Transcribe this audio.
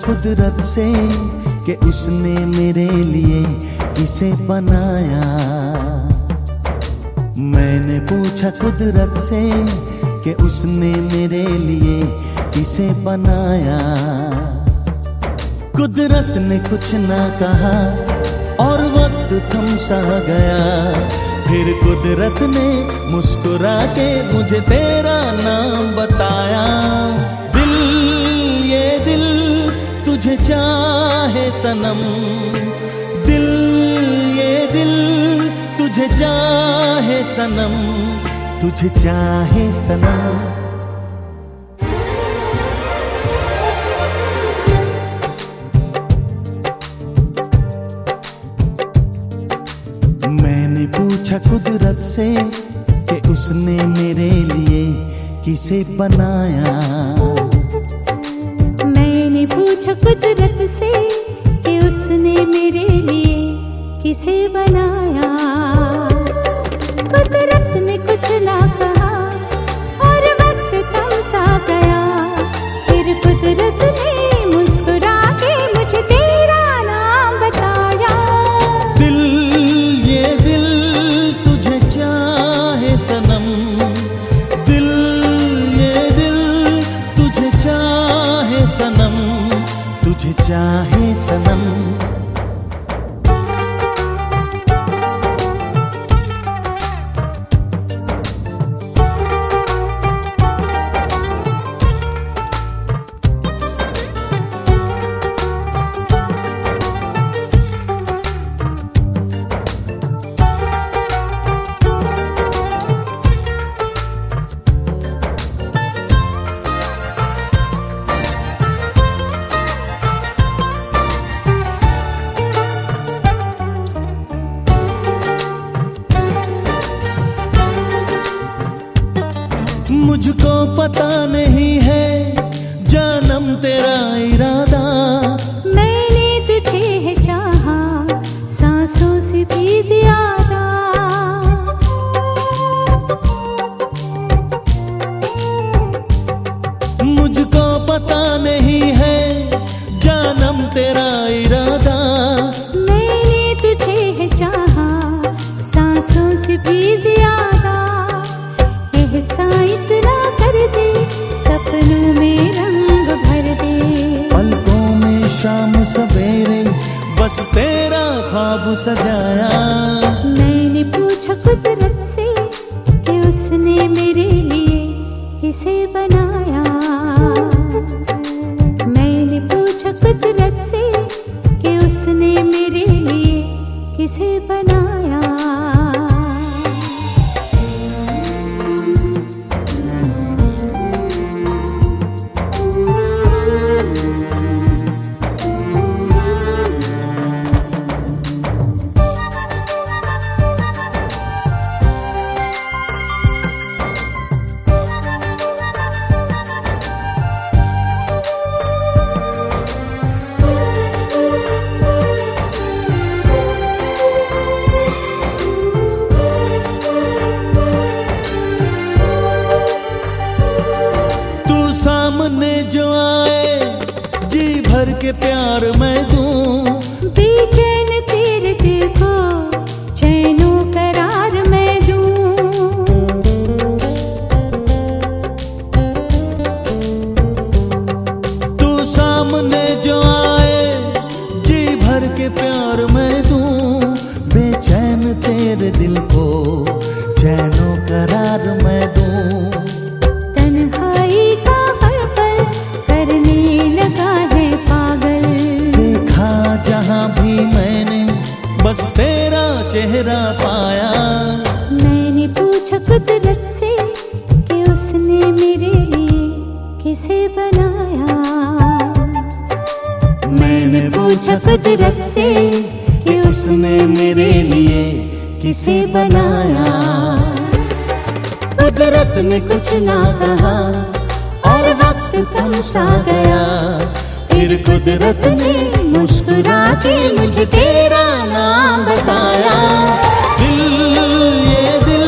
कुदरत से कि उसने मेरे लिए इसे बनाया। मैंने पूछा कुदरत से कि उसने मेरे लिए इसे बनाया। कुदरत ने कुछ ना कहा और वक्त थम सा गया। फिर कुदरत ने मुस्कुरा के मुझे तेरा नाम बताया। दिल ये दिल तुझे चाहे सनम, दिल ये दिल तुझे चाहे सनम, तुझे चाहे सनम। मैंने पूछा कुदरत से कि उसने मेरे लिए किसे बनाया। मैंने पूछा कुदरत से कि उसने मेरे लिए किसे बनाया। कुदरत ने कुछ ना कहा और वक्त थम सा गया। फिर कुदरत ने मुस्कुरा के मुझे तेरा नाम बताया। दिल ये दिल तुझे चाहे सनम, दिल ये दिल तुझे चाहे सनम, तुझे चाहे सनम। मुझको पता नहीं है जानम तेरा इरादा। मैंने तुझे है चाहा सांसों से भी ज्यादा। मुझको पता नहीं है जानम तेरा इरादा। मैंने तुझे है चाहा सांसों से भी ज्यादा। एहसान इतना कर दे सपनों में रंग भर दे। पलकों में शाम सवेरे बस तेरा ख्वाब सजाया। मैंने पूछा कुदरत से कि उसने मेरे लिए किसे बनाया। मैंने पूछा कुदरत से कि उसने मेरे लिए किसे बनाया। सामने जो आए जी भर के प्यार मैं दूं। बेचैन तेरे दिल को चैनो करार मैं दूं। तू सामने जो आए जी भर के प्यार मैं दूं। बेचैन तेरे दिल को चैनो करार मैं दूं। भी मैंने बस तेरा चेहरा पाया। मैंने पूछा कुदरत से कि उसने मेरे लिए किसे बनाया। मैंने पूछा कुदरत से कि उसने मेरे लिए किसे बनाया। कुदरत ने कुछ ना कहा और वक्त थम सा गया। फिर कुदरत ने मुस्कुरा के मुझे तेरा नाम बताया। दिल ये दिल